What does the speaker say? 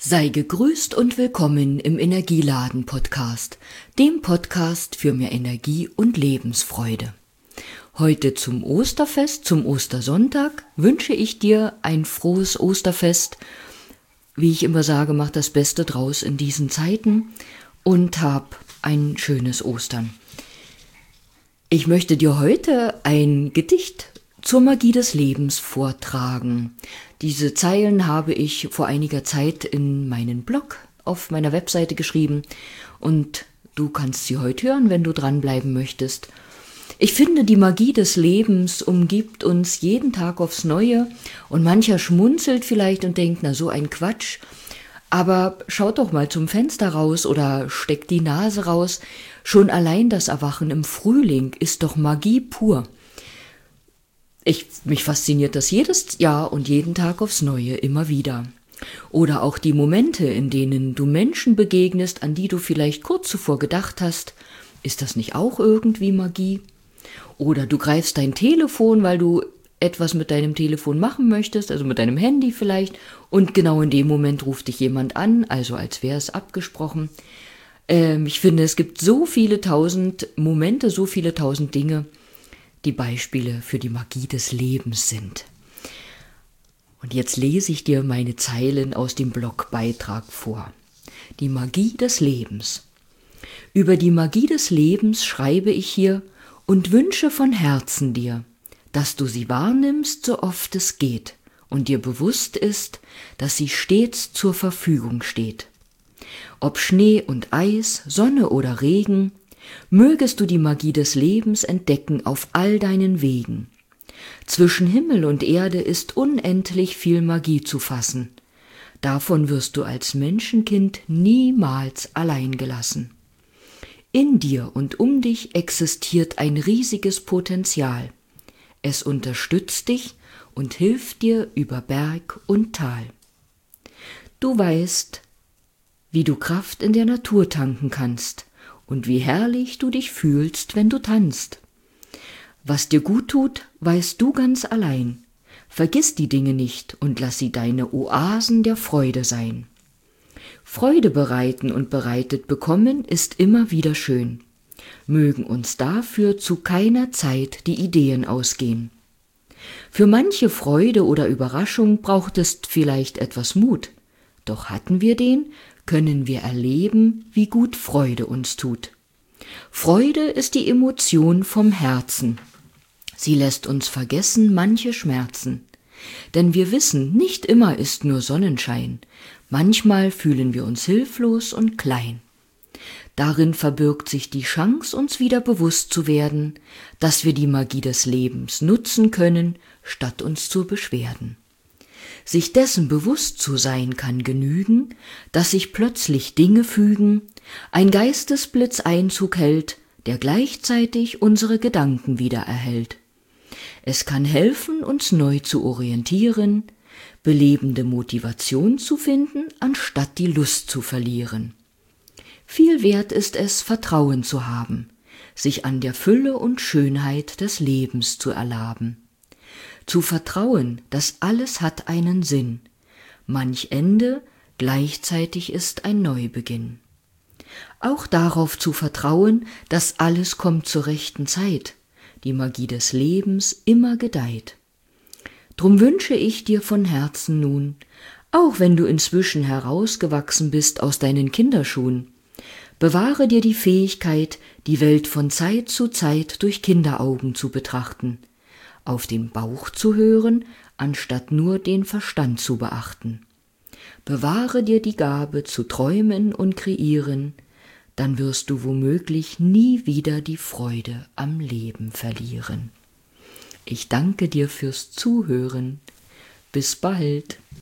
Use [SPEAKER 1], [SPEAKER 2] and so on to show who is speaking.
[SPEAKER 1] Sei gegrüßt und willkommen im Energieladen-Podcast, dem Podcast für mehr Energie und Lebensfreude. Heute zum Osterfest, zum Ostersonntag, wünsche ich dir ein frohes Osterfest. Wie ich immer sage, mach das Beste draus in diesen Zeiten und hab ein schönes Ostern. Ich möchte dir heute ein Gedicht zur Magie des Lebens vortragen. Diese Zeilen habe ich vor einiger Zeit in meinen Blog auf meiner Webseite geschrieben und du kannst sie heute hören, wenn du dranbleiben möchtest. Ich finde, die Magie des Lebens umgibt uns jeden Tag aufs Neue und mancher schmunzelt vielleicht und denkt, na so ein Quatsch, aber schaut doch mal zum Fenster raus oder steckt die Nase raus. Schon allein das Erwachen im Frühling ist doch Magie pur. Mich fasziniert das jedes Jahr und jeden Tag aufs Neue immer wieder. Oder auch die Momente, in denen du Menschen begegnest, an die du vielleicht kurz zuvor gedacht hast. Ist das nicht auch irgendwie Magie? Oder du greifst dein Telefon, weil du etwas mit deinem Telefon machen möchtest, also mit deinem Handy vielleicht, und genau in dem Moment ruft dich jemand an, also als wäre es abgesprochen. Ich finde, es gibt so viele tausend Momente, so viele tausend Dinge, die Beispiele für die Magie des Lebens sind. Und jetzt lese ich dir meine Zeilen aus dem Blogbeitrag vor. Die Magie des Lebens. Über die Magie des Lebens schreibe ich hier und wünsche von Herzen dir, dass du sie wahrnimmst, so oft es geht, und dir bewusst ist, dass sie stets zur Verfügung steht. Ob Schnee und Eis, Sonne oder Regen, mögest du die Magie des Lebens entdecken auf all deinen Wegen. Zwischen Himmel und Erde ist unendlich viel Magie zu fassen. Davon wirst du als Menschenkind niemals allein gelassen. In dir und um dich existiert ein riesiges Potenzial. Es unterstützt dich und hilft dir über Berg und Tal. Du weißt, wie du Kraft in der Natur tanken kannst und wie herrlich du dich fühlst, wenn du tanzt. Was dir gut tut, weißt du ganz allein. Vergiss die Dinge nicht und lass sie deine Oasen der Freude sein. Freude bereiten und bereitet bekommen ist immer wieder schön. Mögen uns dafür zu keiner Zeit die Ideen ausgehen. Für manche Freude oder Überraschung braucht es vielleicht etwas Mut. Doch hatten wir den, können wir erleben, wie gut Freude uns tut. Freude ist die Emotion vom Herzen. Sie lässt uns vergessen manche Schmerzen. Denn wir wissen, nicht immer ist nur Sonnenschein. Manchmal fühlen wir uns hilflos und klein. Darin verbirgt sich die Chance, uns wieder bewusst zu werden, dass wir die Magie des Lebens nutzen können, statt uns zu beschweren. Sich dessen bewusst zu sein kann genügen, dass sich plötzlich Dinge fügen, ein Geistesblitz Einzug hält, der gleichzeitig unsere Gedanken wieder erhält. Es kann helfen, uns neu zu orientieren, belebende Motivation zu finden, anstatt die Lust zu verlieren. Viel wert ist es, Vertrauen zu haben, sich an der Fülle und Schönheit des Lebens zu erlaben. Zu vertrauen, dass alles hat einen Sinn. Manch Ende gleichzeitig ist ein Neubeginn. Auch darauf zu vertrauen, dass alles kommt zur rechten Zeit, die Magie des Lebens immer gedeiht. Drum wünsche ich dir von Herzen nun, auch wenn du inzwischen herausgewachsen bist aus deinen Kinderschuhen, bewahre dir die Fähigkeit, die Welt von Zeit zu Zeit durch Kinderaugen zu betrachten, auf den Bauch zu hören, anstatt nur den Verstand zu beachten. Bewahre dir die Gabe zu träumen und kreieren, dann wirst du womöglich nie wieder die Freude am Leben verlieren. Ich danke dir fürs Zuhören. Bis bald.